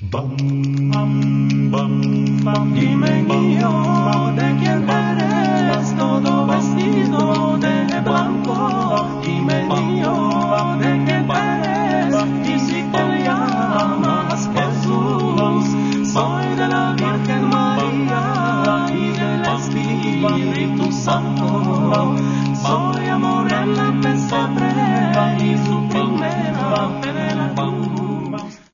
Bam, bam, bam, bam. Dime niño, ¿de quién eres? Todo vestido de blanco. Dime niño, ¿de quién eres? Y si te llamas Jesús, soy de la Virgen María y del Espíritu Santo.